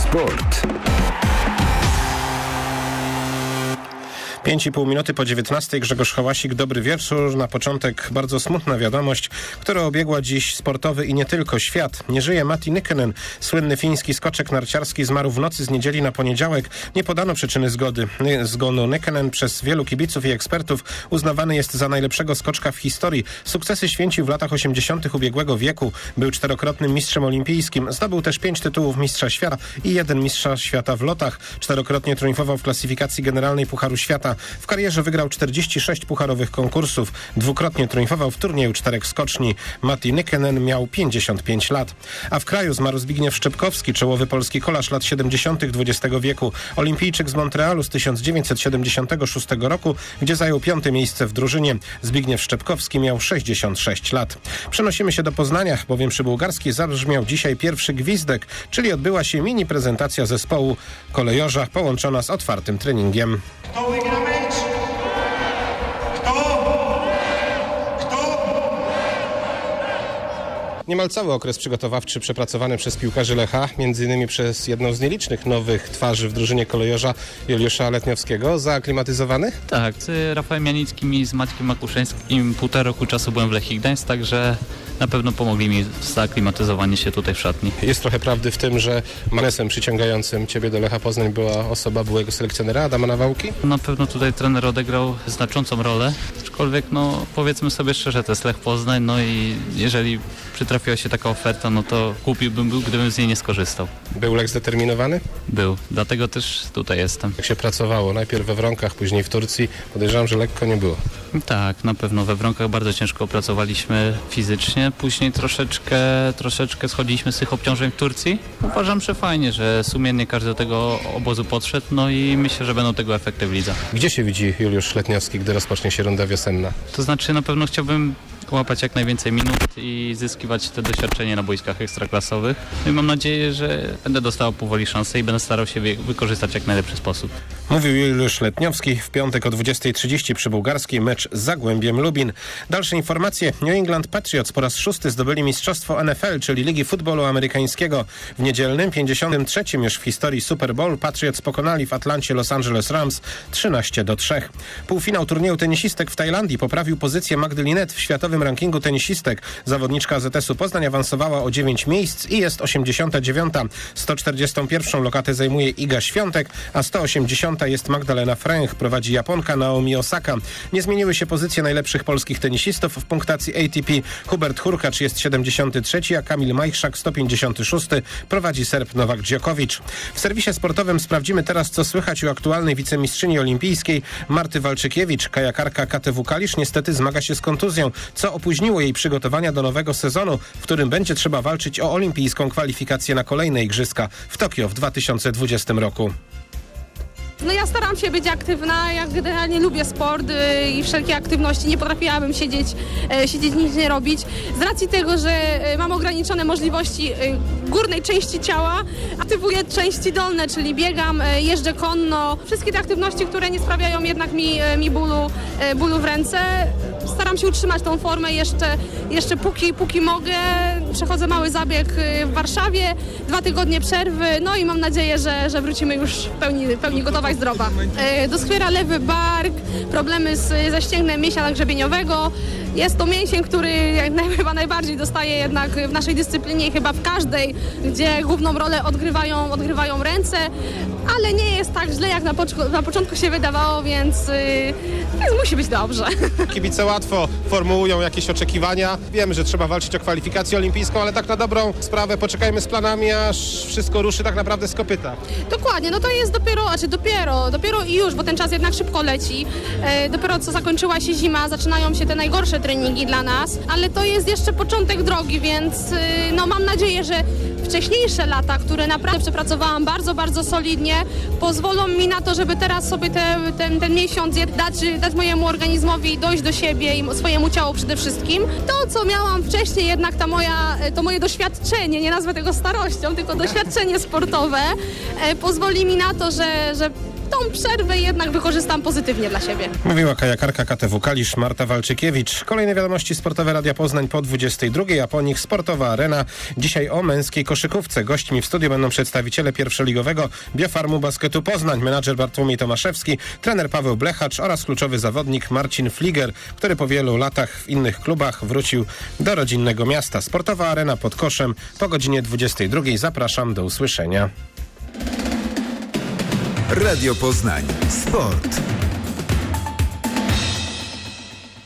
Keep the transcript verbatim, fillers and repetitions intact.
Sport. pięć i pół minuty po dziewiętnastej. Grzegorz Hałasik, dobry wieczór. Na początek bardzo smutna wiadomość, która obiegła dziś sportowy i nie tylko świat. Nie żyje Matti Nykänen. Słynny fiński skoczek narciarski zmarł w nocy z niedzieli na poniedziałek. Nie podano przyczyny zgody. zgonu. Nykänen przez wielu kibiców i ekspertów uznawany jest za najlepszego skoczka w historii. Sukcesy święcił w latach osiemdziesiątych ubiegłego wieku. Był czterokrotnym mistrzem olimpijskim. Zdobył też pięć tytułów mistrza świata i jeden mistrza świata w lotach. Czterokrotnie triumfował w klasyfikacji generalnej Pucharu Świata. W karierze wygrał czterdzieści sześć pucharowych konkursów. Dwukrotnie triumfował w turnieju czterech skoczni. Matti Nykänen miał pięćdziesiąt pięć lat. A w kraju zmarł Zbigniew Szczepkowski, czołowy polski kolarz lat siedemdziesiątych dwudziestego wieku. Olimpijczyk z Montrealu z tysiąc dziewięćset siedemdziesiątego szóstego roku, gdzie zajął piąte miejsce w drużynie. Zbigniew Szczepkowski miał sześćdziesiąt sześć lat. Przenosimy się do Poznania, bowiem przy Bułgarskiej zabrzmiał dzisiaj pierwszy gwizdek, czyli odbyła się mini prezentacja zespołu Kolejorza połączona z otwartym treningiem. Kto wygra mecz? Kto? Kto? Niemal cały okres przygotowawczy przepracowany przez piłkarzy Lecha, między innymi przez jedną z nielicznych nowych twarzy w drużynie Kolejorza, Juliusza Letniowskiego. Zaaklimatyzowany? Tak, z Rafałem Janickim i z Maćkiem Makuszeńskim półtora roku czasu byłem w Lechii Gdańsk, także na pewno pomogli mi w zaaklimatyzowaniu się tutaj w szatni. Jest trochę prawdy w tym, że magnesem przyciągającym ciebie do Lecha Poznań była osoba byłego selekcjonera Adama Nawałki? Na pewno tutaj trener odegrał znaczącą rolę, aczkolwiek no powiedzmy sobie szczerze, to jest Lech Poznań, no i jeżeli przytrafiła się taka oferta, no to głupi bym był, gdybym z niej nie skorzystał. Był Lech zdeterminowany? Był, dlatego też tutaj jestem. Jak się pracowało, najpierw we Wronkach, później w Turcji, podejrzewam, że lekko nie było. Tak, na pewno we Wronkach bardzo ciężko pracowaliśmy fizycznie, później troszeczkę, troszeczkę schodziliśmy z tych obciążeń w Turcji. Uważam, że fajnie, że sumiennie każdy do tego obozu podszedł, no i myślę, że będą tego efekty w lidze. Gdzie się widzi Juliusz Letniowski, gdy rozpocznie się runda wiosenna? To znaczy na pewno chciałbym łapać jak najwięcej minut i zyskiwać te doświadczenie na boiskach ekstraklasowych. I mam nadzieję, że będę dostawał powoli szansę i będę starał się wykorzystać w jak najlepszy sposób. Mówił Juliusz Letniowski. W piątek o dwudziestej trzydzieści przy Bułgarskiej mecz z Zagłębiem Lubin. Dalsze informacje. New England Patriots po raz szósty zdobyli mistrzostwo N F L, czyli Ligi Futbolu Amerykańskiego. W niedzielnym, pięćdziesiątym trzecim już w historii Super Bowl Patriots pokonali w Atlancie Los Angeles Rams trzynaście do trzech. Półfinał turnieju tenisistek w Tajlandii poprawił pozycję Magdy Linette w światowym rankingu tenisistek. Zawodniczka A Z S-u Poznań awansowała o dziewięć miejsc i jest osiemdziesiąta dziewiąta. sto czterdziestą pierwszą lokatę zajmuje Iga Świątek, a sto osiemdziesiąta jest Magdalena Fręch. Prowadzi Japonka Naomi Osaka. Nie zmieniły się pozycje najlepszych polskich tenisistów w punktacji A T P. Hubert Hurkacz jest siedemdziesiąty trzeci, a Kamil Majchrzak sto pięćdziesiąty szósty. Prowadzi Serb Nowak Djokovic. W serwisie sportowym sprawdzimy teraz, co słychać u aktualnej wicemistrzyni olimpijskiej Marty Walczykiewicz. Kajakarka K T W Kalisz niestety zmaga się z kontuzją, co opóźniło jej przygotowania do nowego sezonu, w którym będzie trzeba walczyć o olimpijską kwalifikację na kolejne igrzyska w Tokio w dwa tysiące dwudziestym roku. No ja staram się być aktywna, ja generalnie lubię sport y, i wszelkie aktywności, nie potrafiłabym siedzieć, y, siedzieć nic nie robić. Z racji tego, że y, mam ograniczone możliwości y, górnej części ciała, aktywuję części dolne, czyli biegam, y, jeżdżę konno. Wszystkie te aktywności, które nie sprawiają jednak mi, y, mi bólu, y, bólu w ręce. Staram się utrzymać tą formę jeszcze, jeszcze póki, póki mogę. Przechodzę mały zabieg y, w Warszawie, dwa tygodnie przerwy, no i mam nadzieję, że, że wrócimy już w pełni, w pełni gotowa i zdrowa. E, doskwiera lewy bark, problemy z, ze ścięgnem mięśnia grzebieniowego. Jest to mięsień, który chyba najbardziej dostaje jednak w naszej dyscyplinie i chyba w każdej, gdzie główną rolę odgrywają, odgrywają ręce, ale nie jest tak źle, jak na, poc- na początku się wydawało, więc, yy, więc musi być dobrze. Kibice łatwo formułują jakieś oczekiwania. Wiemy, że trzeba walczyć o kwalifikację olimpijską, ale tak na dobrą sprawę poczekajmy z planami, aż wszystko ruszy tak naprawdę z kopyta. Dokładnie, no to jest dopiero, znaczy dopiero, dopiero i już, bo ten czas jednak szybko leci. E, dopiero co zakończyła się zima, zaczynają się te najgorsze treningi dla nas, ale to jest jeszcze początek drogi, więc yy, no mam nadzieję, że wcześniejsze lata, które naprawdę przepracowałam bardzo, bardzo solidnie, pozwolą mi na to, żeby teraz sobie te, ten, ten miesiąc dać, dać mojemu organizmowi dojść do siebie i swojemu ciału przede wszystkim. To, co miałam wcześniej, jednak ta moja, to moje doświadczenie, nie nazwę tego starością, tylko doświadczenie sportowe, e, pozwoli mi na to, że, że tą przerwę jednak wykorzystam pozytywnie dla siebie. Mówiła kajakarka K T W Kalisz Marta Walczykiewicz. Kolejne wiadomości sportowe Radia Poznań po dwudziestej drugiej, a po nich Sportowa Arena. Dzisiaj o męskiej koszykówce. Gośćmi w studiu będą przedstawiciele pierwszoligowego Biofarmu Basketu Poznań, menadżer Bartłomiej Tomaszewski, trener Paweł Blechacz oraz kluczowy zawodnik Marcin Fliger, który po wielu latach w innych klubach wrócił do rodzinnego miasta. Sportowa Arena pod koszem po godzinie dwudziestej drugiej. Zapraszam, do usłyszenia. Radio Poznań. Sport.